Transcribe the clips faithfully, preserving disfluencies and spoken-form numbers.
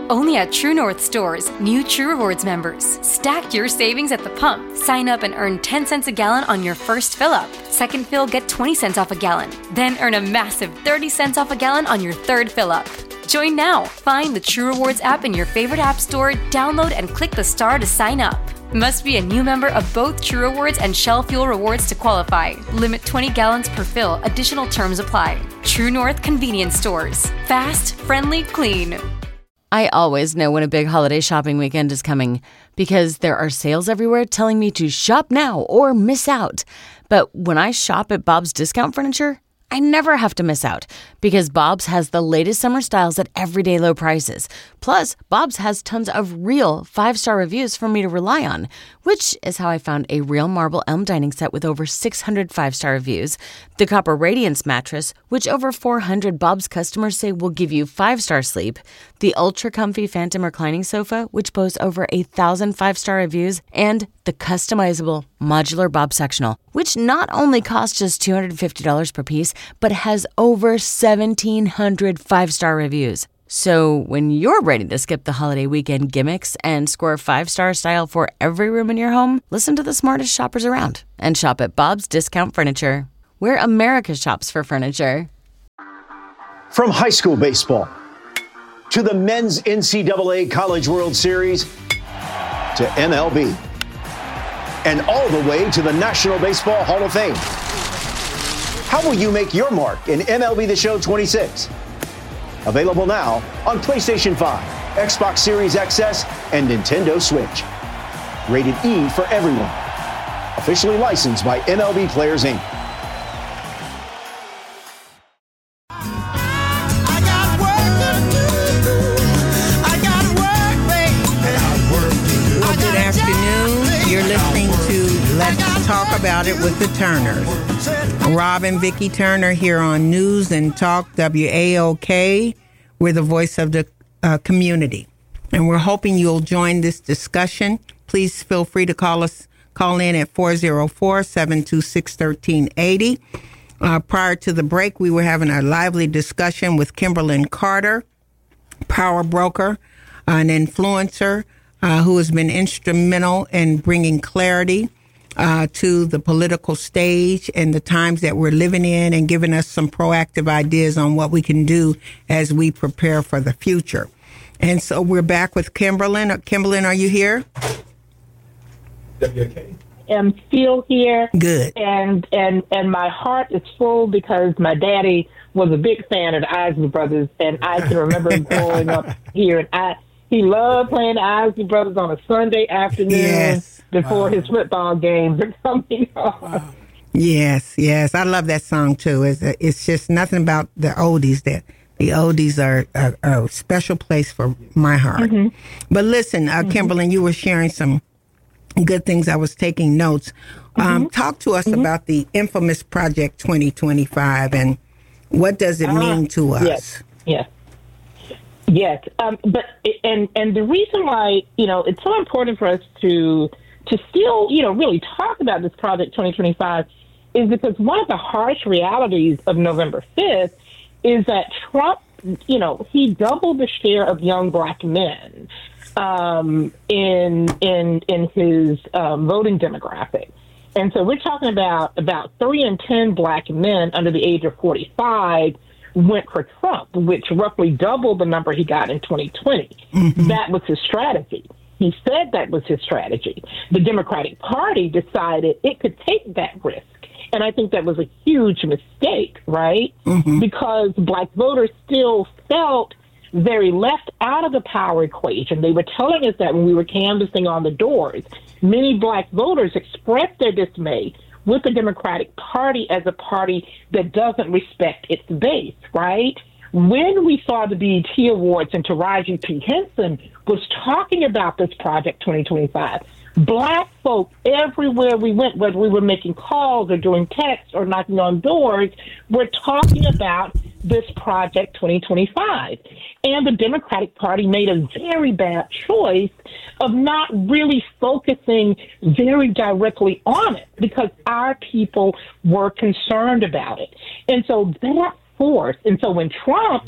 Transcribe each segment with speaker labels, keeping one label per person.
Speaker 1: Only at True North stores, new True Rewards members. Stack your savings at the pump. Sign up and earn ten cents a gallon on your first fill-up. Second fill, get twenty cents off a gallon. Then earn a massive thirty cents off a gallon on your third fill-up. Join now. Find the True Rewards app in your favorite app store, download and click the star to sign up. Must be a new member of both True Rewards and Shell Fuel Rewards to qualify. Limit twenty gallons per fill. Additional terms apply. True North Convenience Stores. Fast, friendly, clean.
Speaker 2: I always know when a big holiday shopping weekend is coming because there are sales everywhere telling me to shop now or miss out. But when I shop at Bob's Discount Furniture, I never have to miss out because Bob's has the latest summer styles at everyday low prices. Plus, Bob's has tons of real five-star reviews for me to rely on, which is how I found a real marble elm dining set with over six hundred five-star reviews, the Copper Radiance mattress, which over four hundred Bob's customers say will give you five-star sleep, the ultra-comfy Phantom reclining sofa, which boasts over a thousand five-star reviews, and the customizable modular Bob sectional, which not only costs just two hundred fifty dollars per piece, but has over seventeen hundred five-star reviews. So when you're ready to skip the holiday weekend gimmicks and score five-star style for every room in your home, listen to the smartest shoppers around and shop at Bob's Discount Furniture, where America shops for furniture.
Speaker 3: From high school baseball to the men's N C double A College World Series to M L B and all the way to the National Baseball Hall of Fame. How will you make your mark in M L B The Show twenty-six? Available now on PlayStation five, Xbox Series X S, and Nintendo Switch. Rated E for everyone. Officially licensed by M L B Players, Incorporated.
Speaker 4: Talk About It with the Turners. Rob and Vicki Turner here on News and Talk W A O K. We're the voice of the uh, community. And we're hoping you'll join this discussion. Please feel free to call us, call in at four oh four, seven two six, one three eight oh. Uh, prior to the break, we were having a lively discussion with Kimberlyn Carter, power broker, an influencer uh, who has been instrumental in bringing clarity Uh, to the political stage and the times that we're living in, and giving us some proactive ideas on what we can do as we prepare for the future. And so we're back with Kimberlyn. Kimberlyn, are you here?
Speaker 5: W K. I'm still here.
Speaker 4: Good.
Speaker 5: And, and, and my heart is full because my daddy was a big fan of the Isley Brothers, and I can remember growing up here, and I, he loved playing the Isley Brothers on a Sunday afternoon.
Speaker 4: Yes.
Speaker 5: Before wow. his football games are coming on.
Speaker 4: Wow. Yes, yes. I love that song, too. It's, it's just nothing about the oldies that the oldies are a, a special place for my heart. Mm-hmm. But listen, uh, mm-hmm. Kimberlyn, you were sharing some good things. I was taking notes. Um, mm-hmm. Talk to us mm-hmm. about the infamous Project twenty twenty-five and what does it uh, mean to us?
Speaker 5: Yes, yes. Yes, um, but and and the reason why, you know, it's so important for us to to still, you know, really talk about this Project twenty twenty-five is because one of the harsh realities of November fifth is that Trump, you know, he doubled the share of young black men um, in in in his um, voting demographic. And so we're talking about about three in ten black men under the age of forty-five went for Trump, which roughly doubled the number he got in twenty twenty. Mm-hmm. That was his strategy. He said that was his strategy. The Democratic Party decided it could take that risk. And I think that was a huge mistake, right? Mm-hmm. Because black voters still felt very left out of the power equation. They were telling us that when we were canvassing on the doors. Many black voters expressed their dismay with the Democratic Party as a party that doesn't respect its base, right? When we saw the B E T Awards and Taraji P. Henson was talking about this Project twenty twenty-five, black folk everywhere we went, whether we were making calls or doing texts or knocking on doors, were talking about this Project twenty twenty-five. And the Democratic Party made a very bad choice of not really focusing very directly on it because our people were concerned about it. And so that force, and so when Trump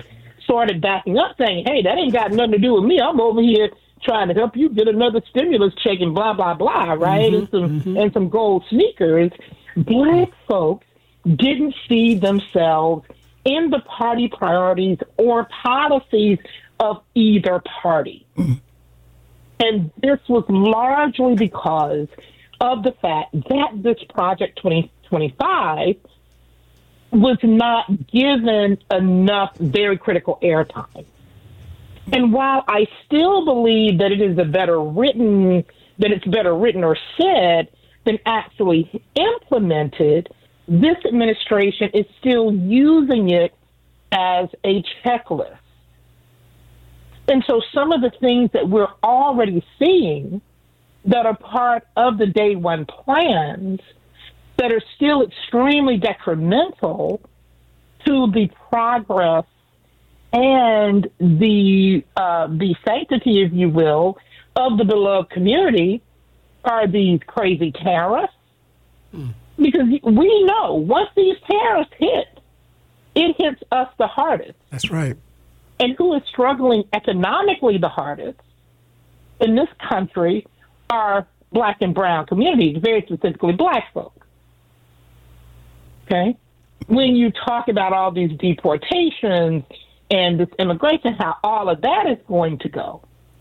Speaker 5: started backing up saying, hey, that ain't got nothing to do with me. I'm over here trying to help you get another stimulus check and blah, blah, blah, right? Mm-hmm, and some mm-hmm. and some gold sneakers. Black folks didn't see themselves in the party priorities or policies of either party. Mm-hmm. And this was largely because of the fact that this Project twenty twenty-five was not given enough very critical airtime. And while I still believe that it is a better written, that it's better written or said than actually implemented, this administration is still using it as a checklist. And so some of the things that we're already seeing that are part of the day one plans that are still extremely detrimental to the progress and the uh, the sanctity, if you will, of the beloved community are these crazy tariffs. Mm. Because we know once these tariffs hit, it hits us the hardest.
Speaker 6: That's right.
Speaker 5: And who is struggling economically the hardest in this country are black and brown communities, very specifically black folk. Okay? When you talk about all these deportations and this immigration, how all of that is going to go,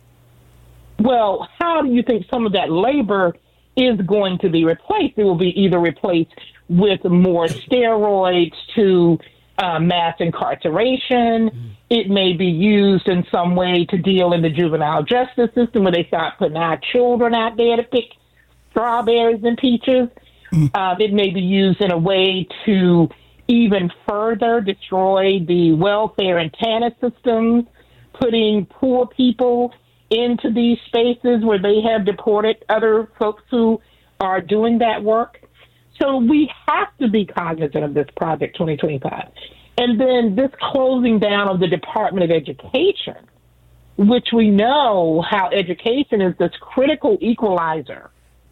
Speaker 5: well, how do you think some of that labor is going to be replaced? It will be either replaced with more steroids to uh, mass incarceration. Mm. It may be used in some way to deal in the juvenile justice system where they start putting our children out there to pick strawberries and peaches. Mm. Uh, it may be used in a way to even further destroy the welfare and TANF systems, putting poor people into these spaces where they have deported other folks who are doing that work. So we have to be cognizant of this Project twenty twenty-five. And then this closing down of the Department of Education, which we know how education is this critical equalizer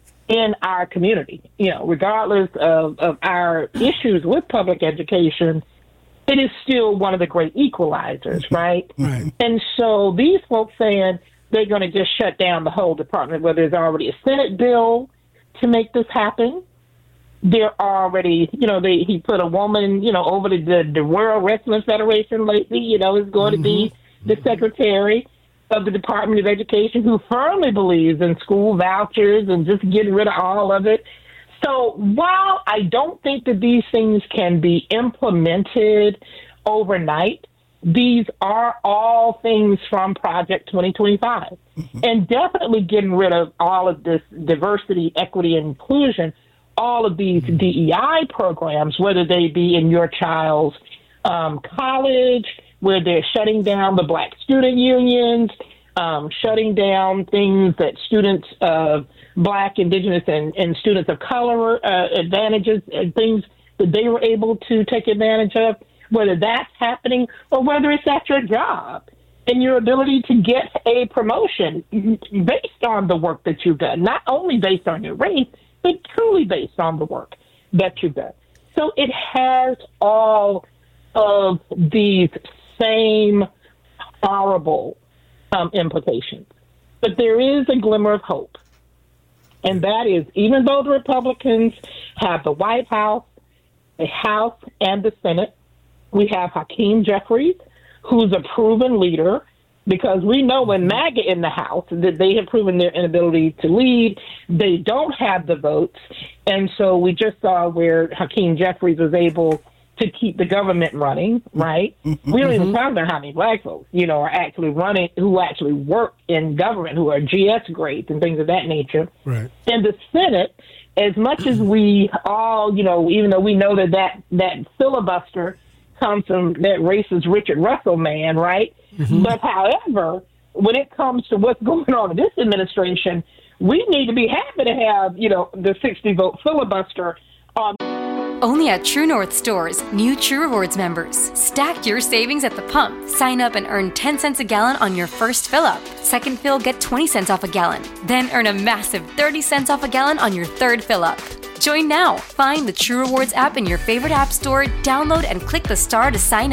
Speaker 5: in our community. You know, regardless of, of our issues with public education, it is still one of the great equalizers, right? Right. And so these folks saying they're going to just shut down the whole department, where there's already a Senate bill to make this happen. They're already, you know, they he put a woman, you know, over to the, the World Wrestling Federation lately, you know, is going mm-hmm. to be the secretary of the Department of Education, who firmly believes in school vouchers and just getting rid of all of it. So while I don't think that these things can be implemented overnight, these are all things from Project twenty twenty-five. Mm-hmm. And definitely getting rid of all of this diversity, equity, and inclusion, all of these D E I programs, whether they be in your child's um, college, where they're shutting down the black student unions, um, shutting down things that students of black, indigenous, and, and students of color uh, advantages and things that they were able to take advantage of, whether that's happening or whether it's at your job and your ability to get a promotion based on the work that you've done, not only based on your race, but truly based on the work that you've done. So it has all of these same horrible um, implications. But there is a glimmer of hope. And that is, even though the Republicans have the White House, the House, and the Senate, we have Hakeem Jeffries, who's a proven leader, because we know when MAGA in the House that they have proven their inability to lead. They don't have the votes. And so we just saw where Hakeem Jeffries was able to keep the government running, right? Mm-hmm. We don't even talk about how many black folks, you know, are actually running, who actually work in government, who are G S grades and things of that nature. Right. And the Senate, as much as we all, you know, even though we know that that, that filibuster comes from that racist Richard Russell man, right? Mm-hmm. But however, when it comes to what's going on in this administration, we need to be happy to have, you know, the sixty vote filibuster on.
Speaker 1: Only at True North stores, new True Rewards members. Stack your savings at the pump. Sign up and earn ten cents a gallon on your first fill up. Second fill, get twenty cents off a gallon. Then earn a massive thirty cents off a gallon on your third fill up. Join now. Find the True Rewards app in your favorite app store, download and click the star to sign up.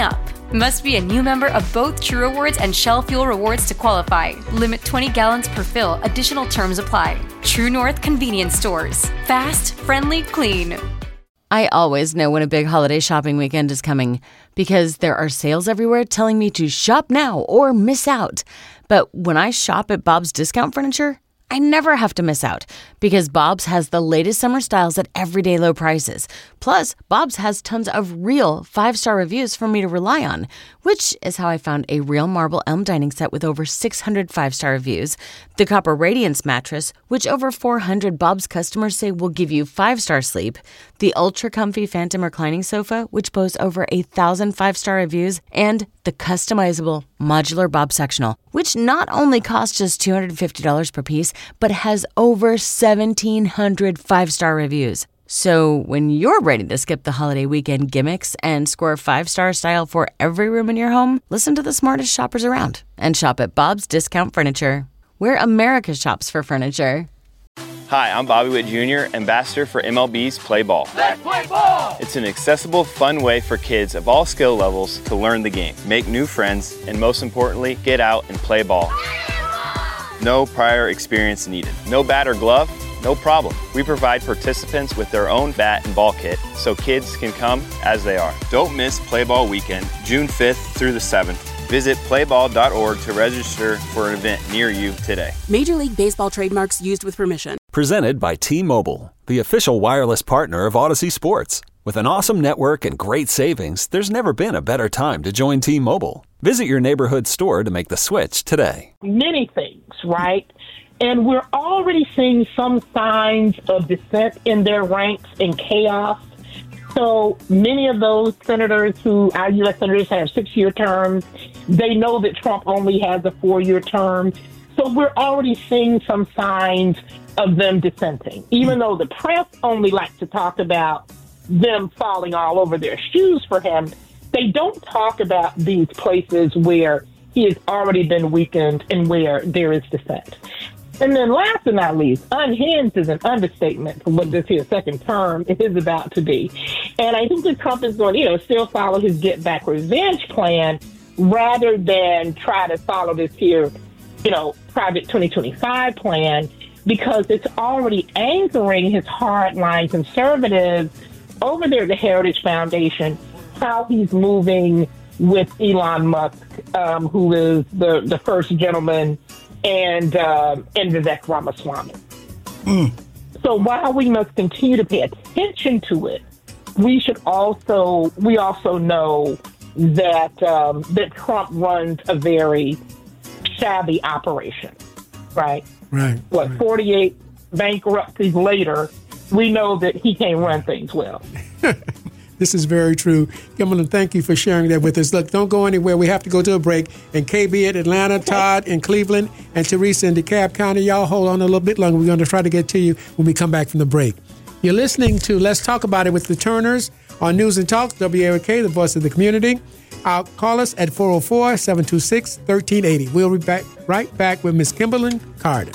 Speaker 1: Must be a new member of both True Rewards and Shell Fuel Rewards to qualify. Limit twenty gallons per fill. Additional terms apply. True North Convenience Stores. Fast, friendly, clean.
Speaker 2: I always know when a big holiday shopping weekend is coming because there are sales everywhere telling me to shop now or miss out. But when I shop at Bob's Discount Furniture, I never have to miss out because Bob's has the latest summer styles at everyday low prices. Plus, Bob's has tons of real five-star reviews for me to rely on, which is how I found a real marble elm dining set with over six hundred five-star reviews, the Copper Radiance mattress, which over four hundred Bob's customers say will give you five-star sleep, the ultra-comfy Phantom reclining sofa, which boasts over a thousand five-star reviews, and the customizable modular Bob sectional, which not only costs just two hundred fifty dollars per piece, but has over seventeen hundred five-star reviews. So when you're ready to skip the holiday weekend gimmicks and score five-star style for every room in your home, listen to the smartest shoppers around and shop at Bob's Discount Furniture, where America shops for furniture.
Speaker 6: Hi, I'm Bobby Witt Junior, ambassador for M L B's Play Ball. Let's play ball! It's an accessible, fun way for kids of all skill levels to learn the game, make new friends, and most importantly, get out and play ball. No prior experience needed. No bat or glove? No problem. We provide participants with their own bat and ball kit so kids can come as they are. Don't miss Play Ball Weekend, June fifth through the seventh. Visit play ball dot org to register for an event near you today.
Speaker 7: Major League Baseball trademarks used with permission.
Speaker 8: Presented by T-Mobile, the official wireless partner of Odyssey Sports. With an awesome network and great savings, there's never been a better time to join T-Mobile. Visit your neighborhood store to make the switch today.
Speaker 5: Many things, right? And we're already seeing some signs of dissent in their ranks and chaos. So many of those senators who, our U S senators, have six-year terms. They know that Trump only has a four-year term. So we're already seeing some signs of them dissenting, even though the press only likes to talk about them falling all over their shoes for him. They don't talk about these places where he has already been weakened and where there is dissent. And then last but not least, unhinged is an understatement for what this here second term is about to be. And I think that Trump is going to, you know, still follow his get back revenge plan rather than try to follow this here, you know, private twenty twenty-five plan, because it's already anchoring his hardline conservatives over there at the Heritage Foundation, how he's moving with Elon Musk, um, who is the, the first gentleman, and uh, and Vivek Ramaswamy. Mm. So while we must continue to pay attention to it, we should also we also know that um, that Trump runs a very shabby operation, right?
Speaker 9: Right.
Speaker 5: What
Speaker 9: right.
Speaker 5: forty-eight bankruptcies later, we know that he can't run things well.
Speaker 9: This is very true. Kimberly, thank you for sharing that with us. Look, don't go anywhere. We have to go to a break. And K B in Atlanta, Todd in Cleveland, and Teresa in DeKalb County, y'all hold on a little bit longer. We're going to try to get to you when we come back from the break. You're listening to Let's Talk About It with the Turners on News and Talk, W A O K, the voice of the community. Uh, call us at four oh four, seven two six, one three eight oh. We'll be back right back with Miss Kimberly Carter.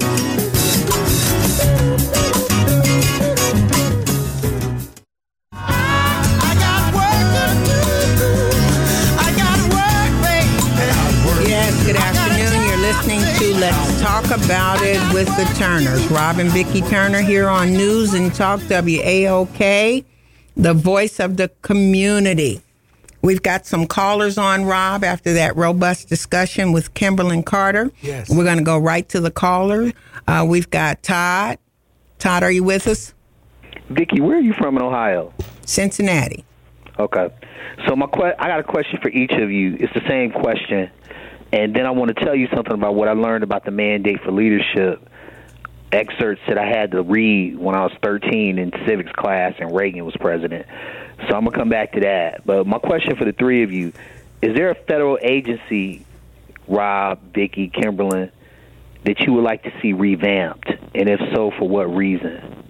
Speaker 4: Good afternoon. You're listening to Let's Talk About It with the Turners. Rob and Vicki Turner here on News and Talk W A O K, the voice of the community. We've got some callers on, Rob, after that robust discussion with Kimberly Carter.
Speaker 9: Yes.
Speaker 4: We're going to go right to the caller. Uh, we've got Todd. Todd, are you with us?
Speaker 10: Vicki, where are you from in Ohio?
Speaker 4: Cincinnati.
Speaker 10: Okay. So my que- I got a question for each of you. It's the same question. And then I want to tell you something about what I learned about the mandate for leadership, excerpts that I had to read when I was thirteen in civics class and Reagan was president. So I'm going to come back to that. But my question for the three of you, is there a federal agency, Rob, Vicki, Kimberly, that you would like to see revamped? And if so, for what reason?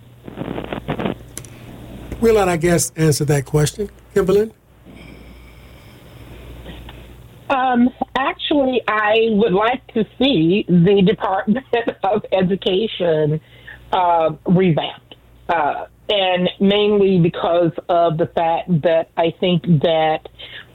Speaker 9: We'll let our guests answer that question. Kimberly?
Speaker 5: Um, actually, I would like to see the Department of Education uh, revamped, uh, and mainly because of the fact that I think that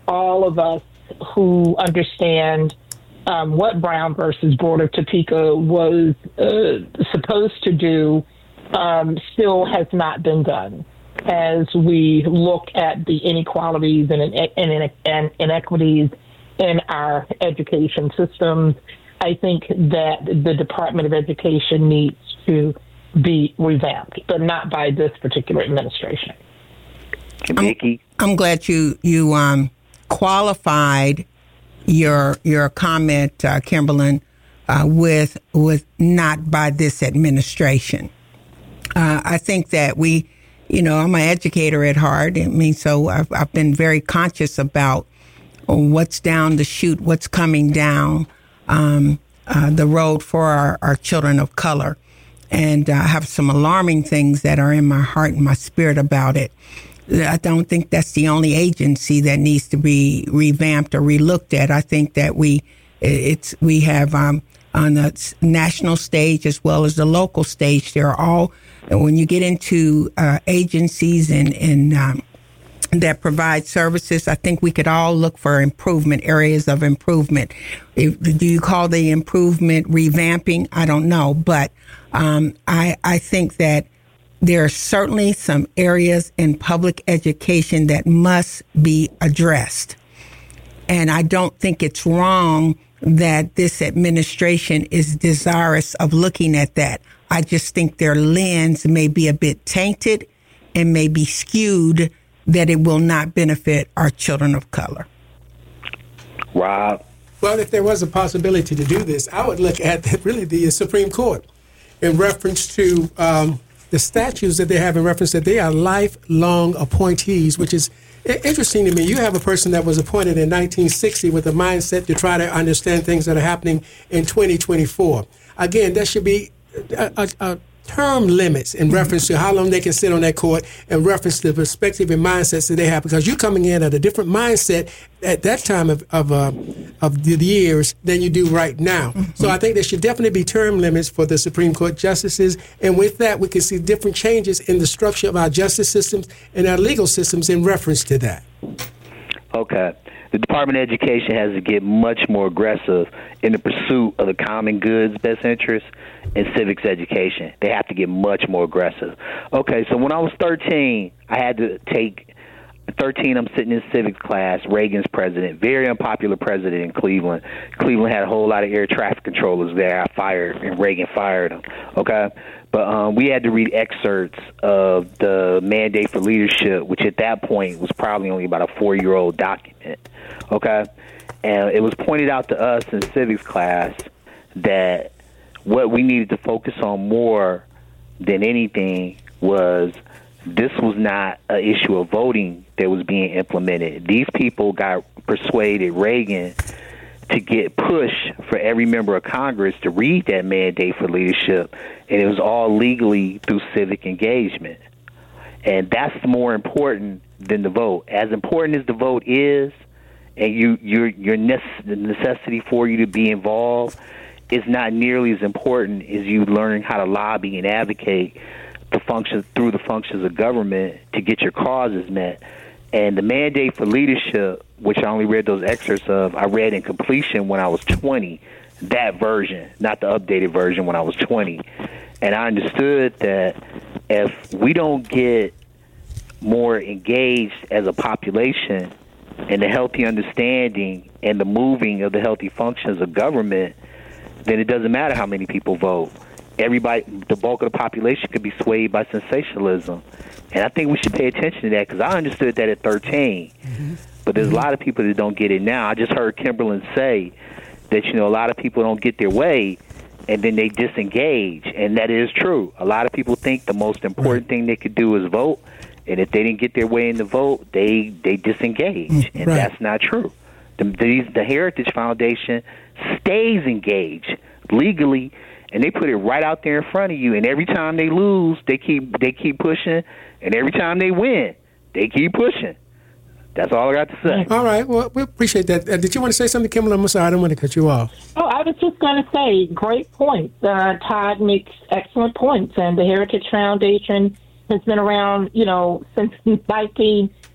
Speaker 5: all of us who understand um, what Brown versus Board of Topeka was uh, supposed to do um, still has not been done. As we look at the inequalities and, and, and inequities in our education systems, I think that the Department of Education needs to be revamped, but not by this particular administration.
Speaker 4: I'm, I'm glad you you um, qualified your your comment, uh, Kimberlyn, uh, with with not by this administration. Uh, I think that we, you know, I'm an educator at heart. I mean, so I've, I've been very conscious about what's down the chute, what's coming down um, uh, the road for our, our children of color. And I have some alarming things that are in my heart and my spirit about it. I don't think that's the only agency that needs to be revamped or relooked at. I think that we it's we have um, on the national stage as well as the local stage. They're all, when you get into uh, agencies and, and um, that provide services, I think we could all look for improvement, areas of improvement. If, do you call the improvement revamping? I don't know. But um, I, I think that there are certainly some areas in public education that must be addressed. And I don't think it's wrong that this administration is desirous of looking at that. I just think their lens may be a bit tainted and may be skewed, that it will not benefit our children of color.
Speaker 10: Rob?
Speaker 9: Well, if there was a possibility to do this, I would look at the, really the Supreme Court in reference to um, the statutes that they have in reference that they are lifelong appointees, which is interesting to me. You have a person that was appointed in nineteen sixty with a mindset to try to understand things that are happening in twenty twenty-four. Again, there should be a, a, a term limits in reference to how long they can sit on that court, in reference to the perspective and mindsets that they have, because you're coming in at a different mindset at that time of of, uh, of the years than you do right now. Mm-hmm. So I think there should definitely be term limits for the Supreme Court justices, and with that we can see different changes in the structure of our justice systems and our legal systems in reference to that.
Speaker 10: Okay. The Department of Education has to get much more aggressive in the pursuit of the common goods, best interests, and civics education. They have to get much more aggressive. Okay, so when I was thirteen, I had to take, thirteen, I'm sitting in civics class, Reagan's president, very unpopular president in Cleveland. Cleveland had a whole lot of air traffic controllers there. I fired, and Reagan fired them, okay? But um, we had to read excerpts of the Mandate for Leadership, which at that point was probably only about a four-year-old document, okay? And it was pointed out to us in civics class that what we needed to focus on more than anything was this was not an issue of voting that was being implemented. These people got persuaded Reagan to get push for every member of Congress to read that Mandate for Leadership, and it was all legally through civic engagement. And that's more important than the vote. As important as the vote is, and you, your your nece- the necessity for you to be involved is not nearly as important as you learning how to lobby and advocate the functions through the functions of government to get your causes met. And the Mandate for Leadership, which I only read those excerpts of, I read in completion when I was twenty, that version, not the updated version when I was twenty. And I understood that if we don't get more engaged as a population in the healthy understanding and the moving of the healthy functions of government, then it doesn't matter how many people vote. Everybody, the bulk of the population could be swayed by sensationalism. And I think we should pay attention to that, because I understood that at thirteen. Mm-hmm. But there's mm-hmm. a lot of people that don't get it now. I just heard Kimberlyn say that, you know, a lot of people don't get their way and then they disengage. And that is true. A lot of people think the most important thing they could do is vote. And if they didn't get their way in the vote, they, they disengage. Mm-hmm. And right. that's not true. The, the, the Heritage Foundation stays engaged legally, and they put it right out there in front of you. And every time they lose, they keep they keep pushing. And every time they win, they keep pushing. That's all I got to say.
Speaker 9: All right. Well, we appreciate that. Uh, did you want to say something, Kimberly? I'm sorry, I don't want to cut you off.
Speaker 5: Oh, I was just going to say, great points. Uh, Todd makes excellent points. And the Heritage Foundation has been around, you know, since nineteen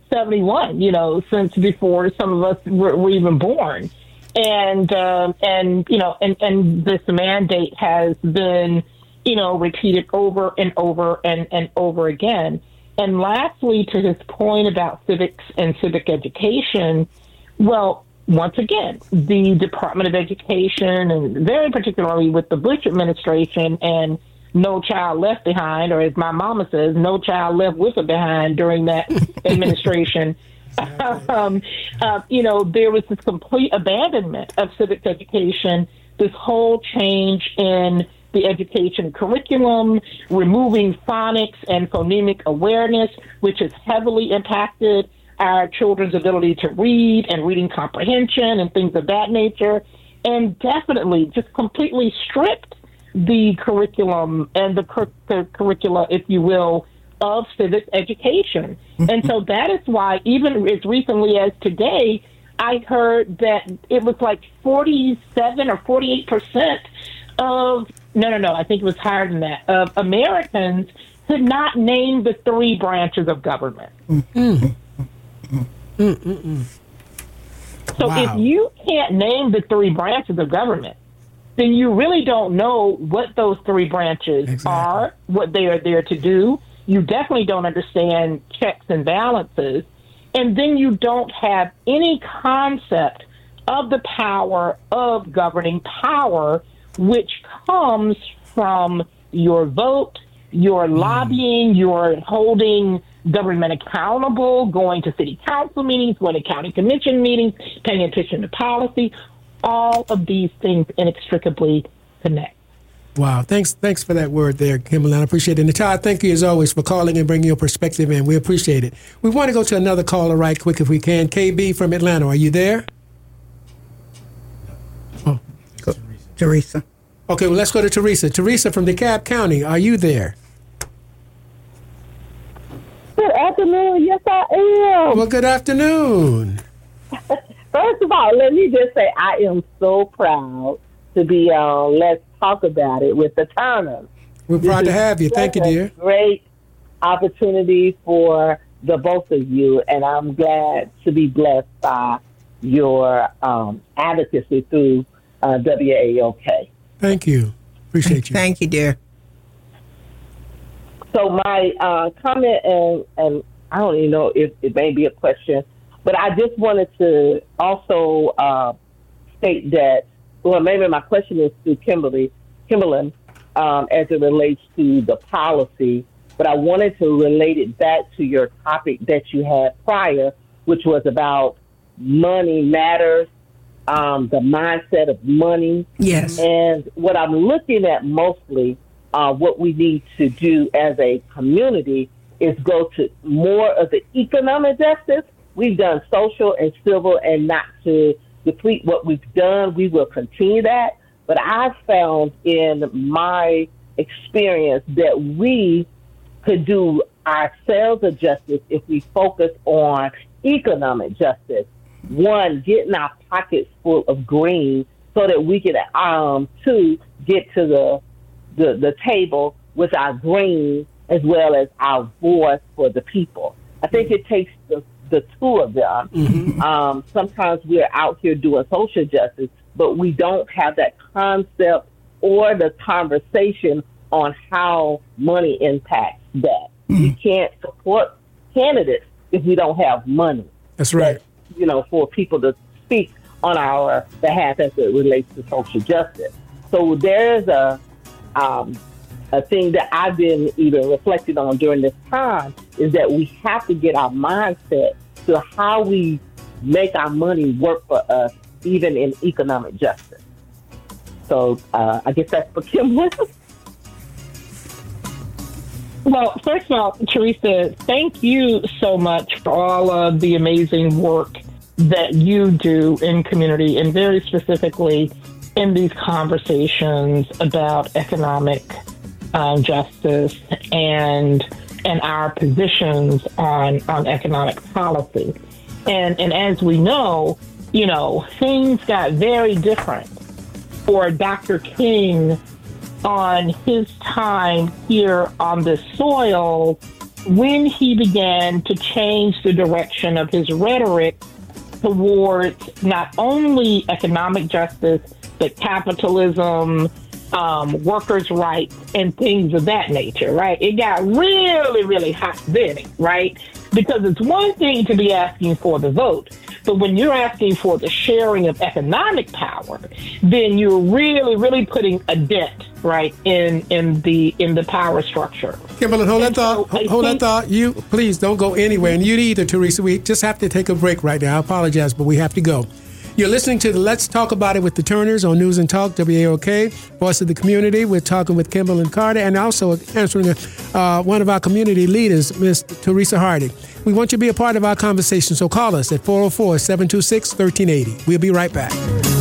Speaker 5: seventy-one, you know, since before some of us were, were even born. And, um, and you know, and, and this mandate has been, you know, repeated over and over and, and over again. And lastly, to his point about civics and civic education, well, once again, the Department of Education, and very particularly with the Bush administration and No Child Left Behind, or as my mama says, No Child Left with or behind during that administration, um, uh, you know, there was this complete abandonment of civics education, this whole change in the education curriculum, removing phonics and phonemic awareness, which has heavily impacted our children's ability to read and reading comprehension and things of that nature, and definitely just completely stripped the curriculum and the, cur- the curricula, if you will, of civics education. And so that is why, even as recently as today, I heard that it was like forty-seven or forty-eight percent of, no, no, no, I think it was higher than that, of Americans could not name the three branches of government.
Speaker 9: Mm. Mm-mm-mm.
Speaker 5: So
Speaker 9: Wow.
Speaker 5: if you can't name the three branches of government, then you really don't know what those three branches
Speaker 9: Exactly.
Speaker 5: are, what they are there to do. You definitely don't understand checks and balances. And then you don't have any concept of the power of governing power, which comes from your vote, your lobbying, your holding government accountable, going to city council meetings, going to county commission meetings, paying attention to policy. All of these things inextricably connect.
Speaker 9: Wow. Thanks Thanks for that word there, Kimberly. I appreciate it. And Todd, thank you as always for calling and bringing your perspective in. We appreciate it. We want to go to another caller right quick if we can. K B from Atlanta, are you there? Oh,
Speaker 4: Teresa.
Speaker 9: Okay, well, let's go to Teresa. Teresa from DeKalb County, are you there?
Speaker 11: Good afternoon. Yes, I am.
Speaker 9: Well, good afternoon.
Speaker 11: First of all, let me just say I am so proud to be on Let's Talk About It with the Turners.
Speaker 9: We're proud to have you. Thank you, dear.
Speaker 11: Great opportunity for the both of you, and I'm glad to be blessed by your um, advocacy through uh, W A O K.
Speaker 9: Thank you. Appreciate you.
Speaker 4: Thank you, dear.
Speaker 11: So my uh, comment, and, and I don't even know if it may be a question, but I just wanted to also uh, state that, well, maybe my question is to Kimberly, Kimberly, um, as it relates to the policy, but I wanted to relate it back to your topic that you had prior, which was about money matters, um, the mindset of money.
Speaker 4: Yes.
Speaker 11: And what I'm looking at mostly, uh, what we need to do as a community is go to more of the economic justice. We've done social and civil, and not to deplete what we've done. We will continue that. But I've found in my experience that we could do ourselves a justice if we focus on economic justice. One, getting our pockets full of green so that we can, um, two, get to the, the, the table with our green as well as our voice for the people. I think it takes the, the two of them. Mm-hmm. Um, sometimes we're out here doing social justice, but we don't have that concept or the conversation on how money impacts that. Mm-hmm. We can't support candidates if we don't have money.
Speaker 9: That's right.
Speaker 11: That, you know, for people to speak on our behalf as it relates to social justice. So there's a um, a thing that I've been even reflecting on during this time is that we have to get our mindset to how we make our money work for us, even in economic justice. So uh, I guess that's for Kimberly.
Speaker 5: Well, first of all, Teresa, thank you so much for all of the amazing work that you do in community, and very specifically in these conversations about economic um, justice and and our positions on, on economic policy. And and as we know, you know, things got very different for Doctor King on his time here on this soil when he began to change the direction of his rhetoric towards not only economic justice, but capitalism, um, workers' rights, and things of that nature, right? It got really, really hot then, right? Because it's one thing to be asking for the vote, but when you're asking for the sharing of economic power, then you're really, really putting a dent, right, in in the in the power structure.
Speaker 9: Kimberly, hold
Speaker 5: And
Speaker 9: that thought.
Speaker 5: so I
Speaker 9: hold
Speaker 5: think-
Speaker 9: that thought. You please don't go anywhere, and you either, Teresa. We just have to take a break right now. I apologize, but we have to go. You're listening to the Let's Talk About It with the Turners on News and Talk, W A O K, Voice of the Community. We're talking with Kimberly Carter and also answering uh, one of our community leaders, Miss Teresa Hardy. We want you to be a part of our conversation, so call us at four oh four, seven two six, one three eight zero. We'll be right back.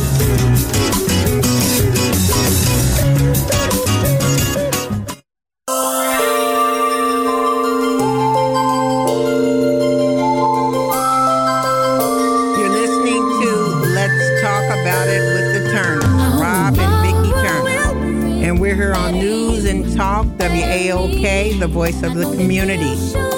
Speaker 4: W A O K, the voice of the community.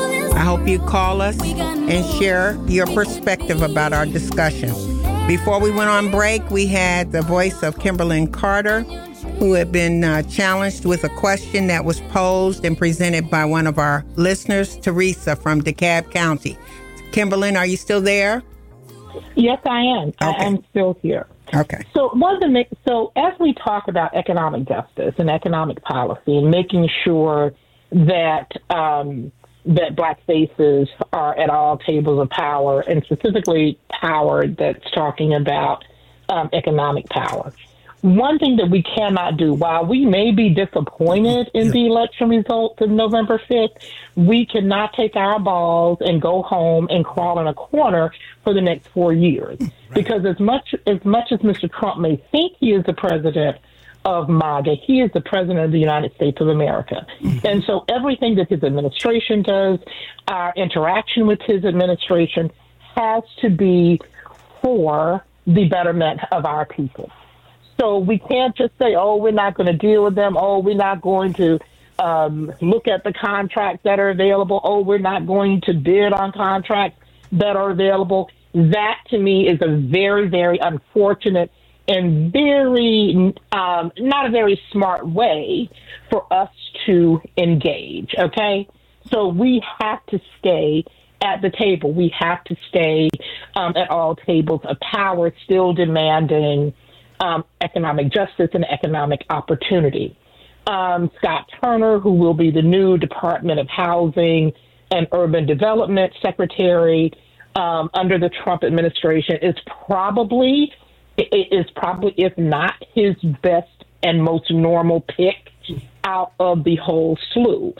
Speaker 4: I hope you call us and share your perspective about our discussion. Before we went on break, we had the voice of Kimberly Carter, who had been uh, challenged with a question that was posed and presented by one of our listeners, Teresa from DeKalb County. Kimberly, are you still there?
Speaker 5: Yes, I am. Okay. I am still here.
Speaker 4: Okay.
Speaker 5: So one of the so as we talk about economic justice and economic policy and making sure that um, that Black faces are at all tables of power, and specifically power that's talking about um, economic power. One thing that we cannot do, while we may be disappointed in the election results of November fifth, we cannot take our balls and go home and crawl in a corner for the next four years. Right. Because as much as much as Mister Trump may think he is the president of MAGA, he is the president of the United States of America. Mm-hmm. And so everything that his administration does, our interaction with his administration, has to be for the betterment of our people. So we can't just say, oh, we're not going to deal with them. Oh, we're not going to um, look at the contracts that are available. Oh, we're not going to bid on contracts that are available. That, to me, is a very, very unfortunate and very um, not a very smart way for us to engage, okay? So we have to stay at the table. We have to stay um, at all tables of power, still demanding Um, economic justice and economic opportunity. Um, Scott Turner, who will be the new Department of Housing and Urban Development Secretary um, under the Trump administration, is probably is probably if not his best and most normal pick out of the whole slew.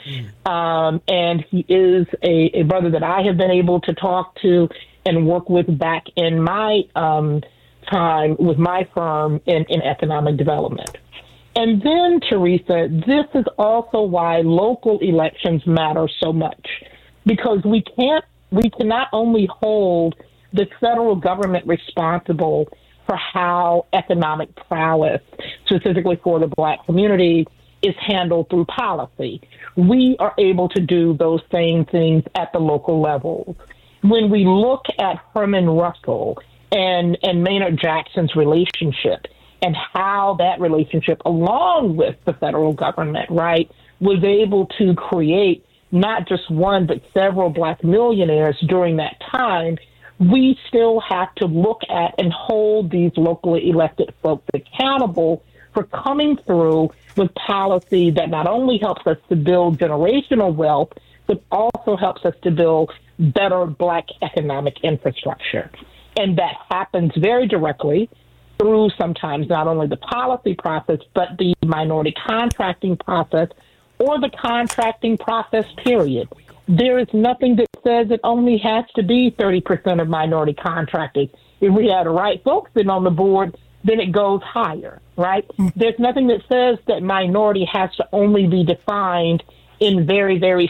Speaker 5: Um, and he is a, a brother that I have been able to talk to and work with back in my um, time with my firm in, in economic development. And then, Teresa, this is also why local elections matter so much, because we can't, we can not only hold the federal government responsible for how economic prowess, specifically for the Black community, is handled through policy. We are able to do those same things at the local level. When we look at Herman Russell and, and Maynard Jackson's relationship and how that relationship, along with the federal government, right, was able to create not just one but several Black millionaires during that time, we still have to look at and hold these locally elected folks accountable for coming through with policy that not only helps us to build generational wealth, but also helps us to build better Black economic infrastructure. And that happens very directly through sometimes not only the policy process, but the minority contracting process or the contracting process, period. There is nothing that says it only has to be thirty percent of minority contractors. If we had the right folks in on the board, then it goes higher, right? Mm-hmm. There's nothing that says that minority has to only be defined in very, very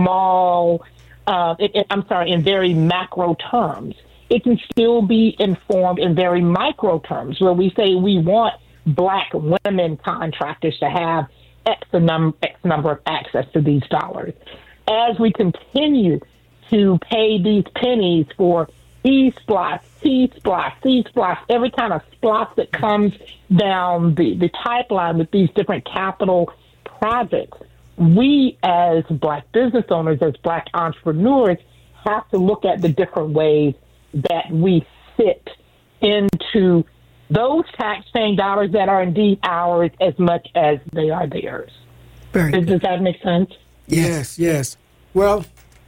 Speaker 5: small, uh, it, it, I'm sorry, in very macro terms. It can still be informed in very micro terms, where we say we want Black women contractors to have X, num- X number of access to these dollars. as we continue to pay these pennies for E-Splosh, T-Splosh, C-Splosh, every kind of splosh that comes down the, the pipeline with these different capital projects, we as Black business owners, as Black entrepreneurs, have to look at the different ways that we fit into those tax-paying dollars that are indeed ours as much as they are theirs.
Speaker 4: Very
Speaker 5: does, does that make sense?
Speaker 9: Yes, yes. Well,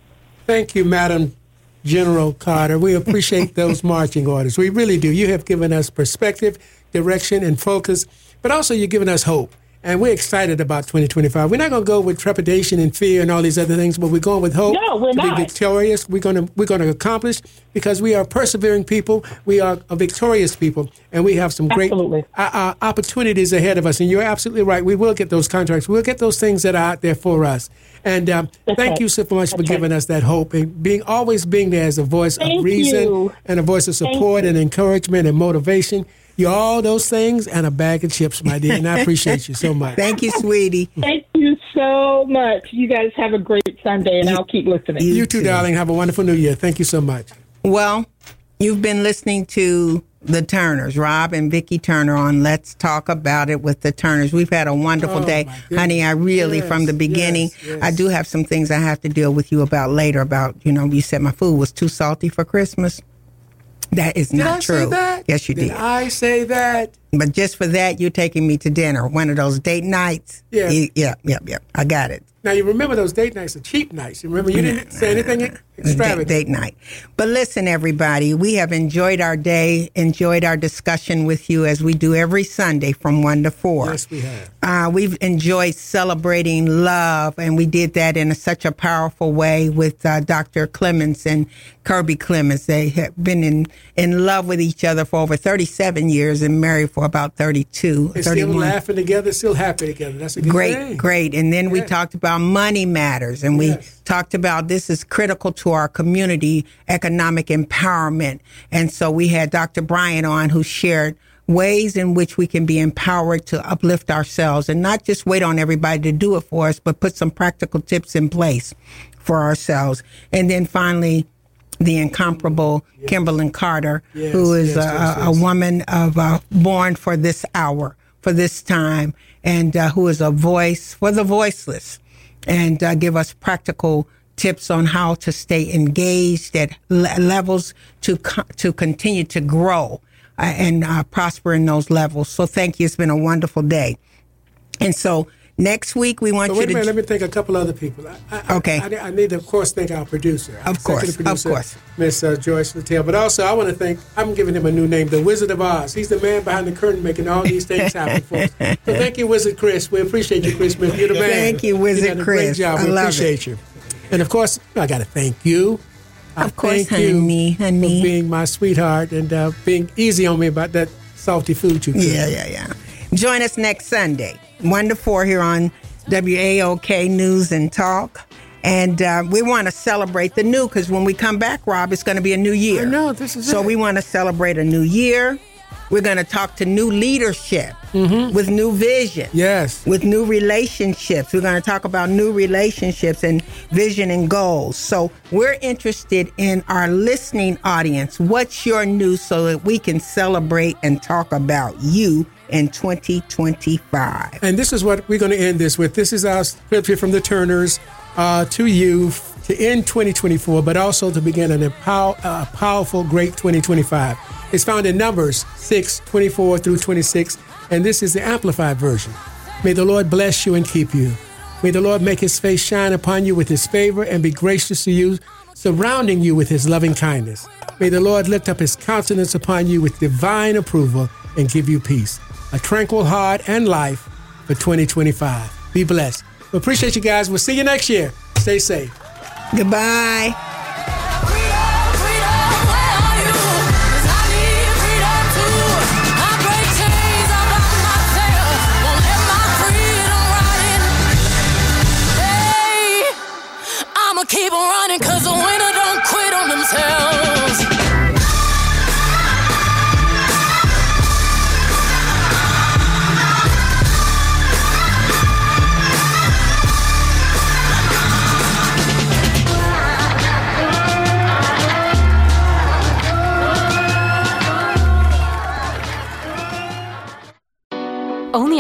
Speaker 9: thank you, Madam General Carter. We appreciate those marching orders. We really do. You have given us perspective, direction, and focus, but also you've given us hope. And we're excited about twenty twenty-five. We're not going to go with trepidation and fear and all these other things, but we're going with hope
Speaker 5: no, we're
Speaker 9: to
Speaker 5: not.
Speaker 9: be victorious. We're going to we're going to accomplish because we are persevering people. We are a victorious people, and we have some great uh, uh, opportunities ahead of us. And you're absolutely right. We will get those contracts. We'll get those things that are out there for us. And um, thank
Speaker 5: right.
Speaker 9: you so much
Speaker 5: That's
Speaker 9: for giving
Speaker 5: right.
Speaker 9: us that hope and being always being there as a voice
Speaker 5: Thank
Speaker 9: of reason
Speaker 5: you.
Speaker 9: and a voice of support and encouragement and motivation. You're all those things and a bag of chips, my dear, and I appreciate you so much.
Speaker 4: Thank you, sweetie.
Speaker 5: Thank you so much. You guys have a great Sunday, and I'll keep listening.
Speaker 9: You, you too, darling. Have a wonderful new year. Thank you so much.
Speaker 4: Well, you've been listening to the Turners, Rob and Vicki Turner on Let's Talk About It with the Turners. We've had a wonderful
Speaker 9: Oh,
Speaker 4: day. Honey, I really,
Speaker 9: Yes,
Speaker 4: from the beginning,
Speaker 9: yes, yes.
Speaker 4: I do have some things I have to deal with you about later about, you know, you said my food was too salty for Christmas. That is
Speaker 9: Did
Speaker 4: not
Speaker 9: I
Speaker 4: true.
Speaker 9: say that?
Speaker 4: Yes, you
Speaker 9: did.
Speaker 4: did.
Speaker 9: I say that?
Speaker 4: But just for that, you're taking me to dinner. One of those date nights.
Speaker 9: Yeah.
Speaker 4: You- yeah, yeah, yeah. I got it.
Speaker 9: Now, you remember those date nights are cheap nights. You remember you didn't say anything extravagant.
Speaker 4: Date, date night. But listen, everybody, we have enjoyed our day, enjoyed our discussion with you as we do every Sunday from one to four.
Speaker 9: Yes, we have.
Speaker 4: Uh, we've enjoyed celebrating love, and we did that in a, such a powerful way with uh, Doctor Clemens and Kirby Clemens. They have been in, in love with each other for over thirty-seven years and married for about thirty-two,
Speaker 9: They're still
Speaker 4: thirty-one.
Speaker 9: laughing together, still happy together. That's a good
Speaker 4: Great,
Speaker 9: thing.
Speaker 4: great. And then we
Speaker 9: Yes.
Speaker 4: talked about money matters, and we
Speaker 9: Yes.
Speaker 4: talked about this is critical to our community economic empowerment. And so we had Doctor Bryant on, who shared ways in which we can be empowered to uplift ourselves and not just wait on everybody to do it for us, but put some practical tips in place for ourselves. And then finally, the incomparable yes. Kimberlyn Carter,
Speaker 9: yes,
Speaker 4: who is
Speaker 9: yes,
Speaker 4: a,
Speaker 9: yes,
Speaker 4: a,
Speaker 9: yes.
Speaker 4: a woman of uh, born for this hour, for this time, and uh, who is a voice for the voiceless, and uh, give us practical tips on how to stay engaged at le- levels to co- to continue to grow uh, and uh, prosper in those levels. So thank you. It's been a wonderful day. And so next week we want
Speaker 9: But
Speaker 4: you
Speaker 9: wait a
Speaker 4: to...
Speaker 9: minute, let me think a couple other people. I, I,
Speaker 4: Okay.
Speaker 9: I, I need to, of course, thank our producer. Our
Speaker 4: Of course,
Speaker 9: executive producer,
Speaker 4: of course.
Speaker 9: Miss uh, Joyce Littell. But also, I want to thank, I'm giving him a new name, the Wizard of Oz. He's the man behind the curtain making all these things happen for us. So thank you, Wizard Chris. We appreciate you, Chris Smith. You're the man.
Speaker 4: Thank you, Wizard
Speaker 9: you done a
Speaker 4: Chris.
Speaker 9: Great job.
Speaker 4: I
Speaker 9: We
Speaker 4: love
Speaker 9: appreciate you. And of course, I got to thank you. I
Speaker 4: Of course,
Speaker 9: thank you
Speaker 4: honey, honey.
Speaker 9: for being my sweetheart and uh, being easy on me about that salty food you cook.
Speaker 4: Yeah, yeah, yeah. Join us next Sunday, one to four here on W A O K News and Talk. And uh, we want to celebrate the new, because when we come back, Rob, it's going to be a new year.
Speaker 9: I know, this is
Speaker 4: So
Speaker 9: it.
Speaker 4: we want to celebrate a new year. We're going to talk to new leadership with new vision.
Speaker 9: Yes.
Speaker 4: With new relationships. We're going to talk about new relationships and vision and goals. So we're interested in our listening audience. What's your news so that we can celebrate and talk about you in twenty twenty-five?
Speaker 9: And this is what we're going to end this with. This is our scripture from the Turners uh, to you to end twenty twenty-four, but also to begin an empower, uh, powerful, great twenty twenty-five. It's found in Numbers six, twenty-four through twenty-six, and this is the Amplified version. May the Lord bless you and keep you. May the Lord make his face shine upon you with his favor and be gracious to you, surrounding you with his loving kindness. May the Lord lift up his countenance upon you with divine approval and give you peace, a tranquil heart and life for twenty twenty-five. Be blessed. We appreciate you guys. We'll see you next year. Stay safe.
Speaker 4: Goodbye.
Speaker 12: Keep on running, cause the winner don't quit on themselves.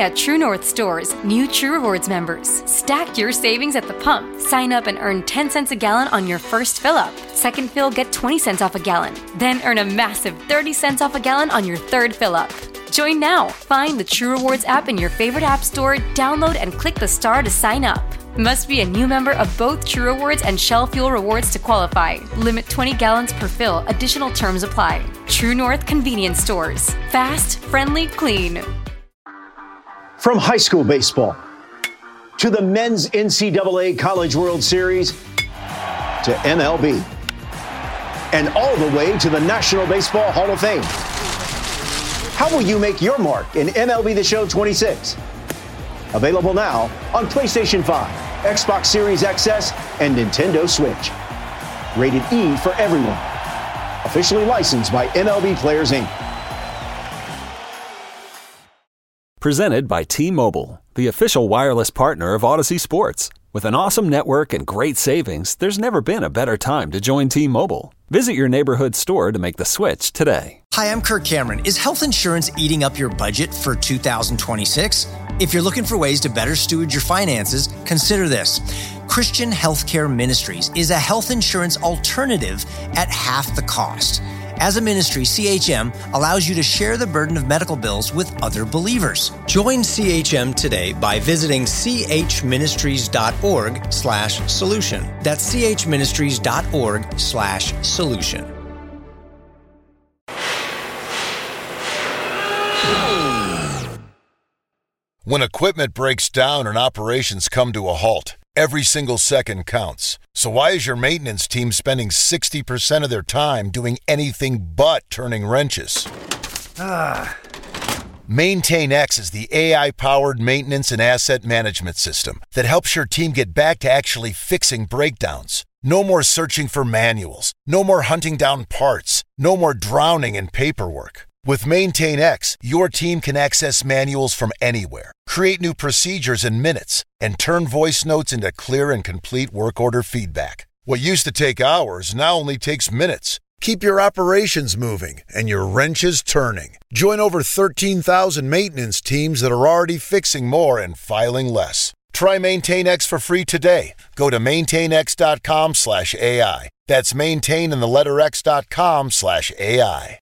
Speaker 1: at True North Stores, new True Rewards members. Stack your savings at the pump. Sign up and earn ten cents a gallon on your first fill-up. Second fill, get twenty cents off a gallon. Then earn a massive thirty cents off a gallon on your third fill-up. Join now. Find the True Rewards app in your favorite app store, download and click the star to sign up. Must be a new member of both True Rewards and Shell Fuel Rewards to qualify. Limit twenty gallons per fill. Additional terms apply. True North Convenience Stores. Fast, friendly, clean.
Speaker 3: From high school baseball to the men's N C double A College World Series to M L B and all the way to the National Baseball Hall of Fame. How will you make your mark in M L B The Show twenty-six? Available now on PlayStation five, Xbox Series X S, and Nintendo Switch. Rated E for everyone. Officially licensed by M L B Players, Incorporated.
Speaker 8: Presented by T-Mobile, the official wireless partner of Odyssey Sports. With an awesome network and great savings, there's never been a better time to join T-Mobile. Visit your neighborhood store to make the switch today.
Speaker 13: Hi, I'm Kirk Cameron. Is health insurance eating up your budget for two thousand twenty-six? If you're looking for ways to better steward your finances, consider this. Christian Healthcare Ministries is a health insurance alternative at half the cost. As a ministry, C H M allows you to share the burden of medical bills with other believers. Join C H M today by visiting chministries.org slash solution. That's chministries.org slash solution.
Speaker 14: When equipment breaks down and operations come to a halt, every single second counts. So why is your maintenance team spending sixty percent of their time doing anything but turning wrenches? Ah. MaintainX is the A I-powered maintenance and asset management system that helps your team get back to actually fixing breakdowns. No more searching for manuals. No more hunting down parts. No more drowning in paperwork. With MaintainX, your team can access manuals from anywhere, create new procedures in minutes, and turn voice notes into clear and complete work order feedback. What used to take hours now only takes minutes. Keep your operations moving and your wrenches turning. Join over thirteen thousand maintenance teams that are already fixing more and filing less. Try MaintainX for free today. Go to maintainx.com slash AI. That's maintain in the letter X dot com slash AI.